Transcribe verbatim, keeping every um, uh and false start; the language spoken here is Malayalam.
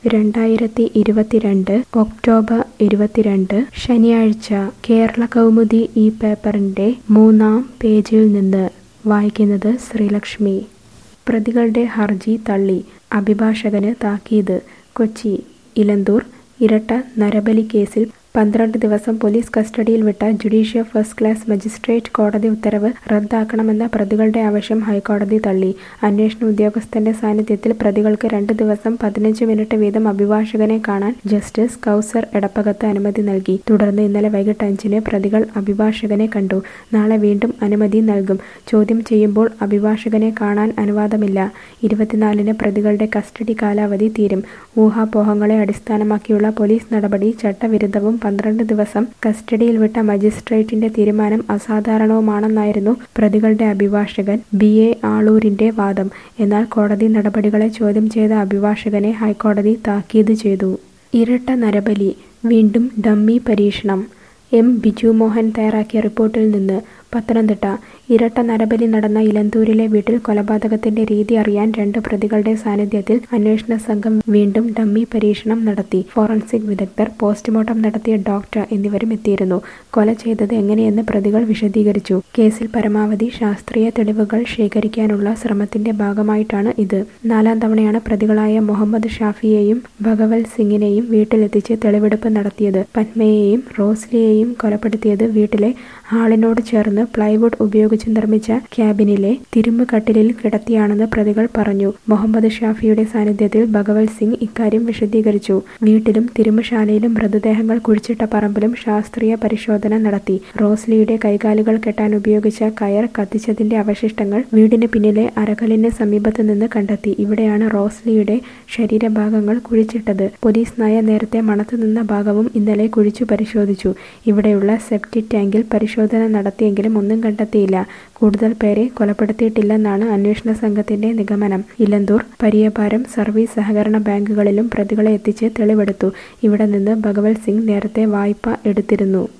രണ്ടായിരത്തി ഇരുപത്തിരണ്ട് ഒക്ടോബർ ഇരുപത്തിരണ്ട് ശനിയാഴ്ച കേരളകൗമുദി ഈ പേപ്പറിന്റെ മൂന്നാം പേജിൽ നിന്ന് വായിക്കുന്നത് ശ്രീലക്ഷ്മി. പ്രതികളുടെ ഹർജി തള്ളി, അഭിഭാഷകന് താക്കീത്. കൊച്ചി ഇലന്തൂർ ഇരട്ട നരബലി കേസിൽ പന്ത്രണ്ട് ദിവസം പോലീസ് കസ്റ്റഡിയിൽ വിട്ട ജുഡീഷ്യൽ ഫസ്റ്റ് ക്ലാസ് മജിസ്ട്രേറ്റ് കോടതി ഉത്തരവ് റദ്ദാക്കണമെന്ന പ്രതികളുടെ ആവശ്യം ഹൈക്കോടതി തള്ളി. അന്വേഷണ ഉദ്യോഗസ്ഥന്റെ സാന്നിധ്യത്തിൽ പ്രതികൾക്ക് രണ്ട് ദിവസം പതിനഞ്ച് മിനിറ്റ് വീതം അഭിഭാഷകനെ കാണാൻ ജസ്റ്റിസ് കൗസർ എടപ്പകത്ത് അനുമതി നൽകി. തുടർന്ന് ഇന്നലെ വൈകിട്ട് അഞ്ചിന് പ്രതികൾ അഭിഭാഷകനെ കണ്ടു. നാളെ വീണ്ടും അനുമതി നൽകും. ചോദ്യം ചെയ്യുമ്പോൾ അഭിഭാഷകനെ കാണാൻ അനുവാദമില്ല. ഇരുപത്തിനാലിന് പ്രതികളുടെ കസ്റ്റഡി കാലാവധി തീരും. ഊഹാപോഹങ്ങളെ അടിസ്ഥാനമാക്കിയുള്ള പോലീസ് നടപടി ചട്ടവിരുദ്ധവും പന്ത്രണ്ട് ദിവസം കസ്റ്റഡിയിൽ വിട്ട മജിസ്ട്രേറ്റിന്റെ തീരുമാനം അസാധാരണവുമാണെന്നായിരുന്നു പ്രതികളുടെ അഭിഭാഷകൻ ബി എ ആളൂരിന്റെ വാദം. എന്നാൽ കോടതി നടപടികളെ ചോദ്യം ചെയ്ത അഭിഭാഷകനെ ഹൈക്കോടതി താക്കീത് ചെയ്തു. ഇരട്ട നരബലി വീണ്ടും ഡമ്മി പരീക്ഷണം. എം ബിജുമോഹൻ തയ്യാറാക്കിയ റിപ്പോർട്ടിൽ നിന്ന് പത്തനംതിട്ട. ഇരട്ട നരബലി നടന്ന ഇലന്തൂരിലെ വീട്ടിൽ കൊലപാതകത്തിന്റെ രീതി അറിയാൻ രണ്ട് പ്രതികളുടെ സാന്നിധ്യത്തിൽ അന്വേഷണ സംഘം വീണ്ടും ഡമ്മി പരീക്ഷണം നടത്തി. ഫോറൻസിക് വിദഗ്ധർ, പോസ്റ്റ്മോർട്ടം നടത്തിയ ഡോക്ടർ എന്നിവരും എത്തിയിരുന്നു. കൊല ചെയ്തത് എങ്ങനെയെന്ന് പ്രതികൾ വിശദീകരിച്ചു. കേസിൽ പരമാവധി ശാസ്ത്രീയ തെളിവുകൾ ശേഖരിക്കാനുള്ള ശ്രമത്തിന്റെ ഭാഗമായിട്ടാണ് ഇത്. നാലാം തവണയാണ് പ്രതികളായ മുഹമ്മദ് ഷാഫിയെയും ഭഗവൽ സിംഗിനെയും വീട്ടിലെത്തിച്ച് തെളിവെടുപ്പ് നടത്തിയത്. പത്മയെയും റോസ്ലിയെയും കൊലപ്പെടുത്തിയത് വീട്ടിലെ ഹാളിനോട് ചേർന്ന് പ്ലൈവുഡ് ഉപയോഗിച്ച് നിർമ്മിച്ച ക്യാബിനിലെ തിരുമ്പ് കട്ടിലിൽ കിടത്തിയാണെന്ന് പ്രതികൾ പറഞ്ഞു. മുഹമ്മദ് ഷാഫിയുടെ സാന്നിധ്യത്തിൽ ഭഗവൽ സിംഗ് ഇക്കാര്യം വിശദീകരിച്ചു. വീട്ടിലും തിരുമ്പുശാലയിലും മൃതദേഹങ്ങൾ കുഴിച്ചിട്ട പറമ്പിലും ശാസ്ത്രീയ പരിശോധന നടത്തി. റോസ്ലിയുടെ കൈകാലുകൾ കെട്ടാൻ ഉപയോഗിച്ച കയർ കത്തിച്ചതിന്റെ അവശിഷ്ടങ്ങൾ വീടിന് പിന്നിലെ അരകല്ലിന് സമീപത്ത് നിന്ന് കണ്ടെത്തി. ഇവിടെയാണ് റോസ്ലിയുടെ ശരീരഭാഗങ്ങൾ കുഴിച്ചിട്ടത്. പോലീസ് നായ നേരത്തെ മണത്തുനിന്ന ഭാഗവും ഇന്നലെ കുഴിച്ചു പരിശോധിച്ചു. ഇവിടെയുള്ള സെപ്റ്റിക് ടാങ്കിൽ പരിശോധന നടത്തിയെങ്കിലും ഒന്നും കണ്ടെത്തിയില്ല. കൂടുതൽ പേരെ കൊലപ്പെടുത്തിയിട്ടില്ലെന്നാണ് അന്വേഷണ സംഘത്തിന്റെ നിഗമനം. ഇലന്തൂർ, പരിയപാരം സർവീസ് സഹകരണ ബാങ്കുകളിലും പ്രതികളെ എത്തിച്ച് തെളിവെടുത്തു. ഇവിടെ നിന്ന് ഭഗവൽ സിംഗ് നേരത്തെ വായ്പ എടുത്തിരുന്നു.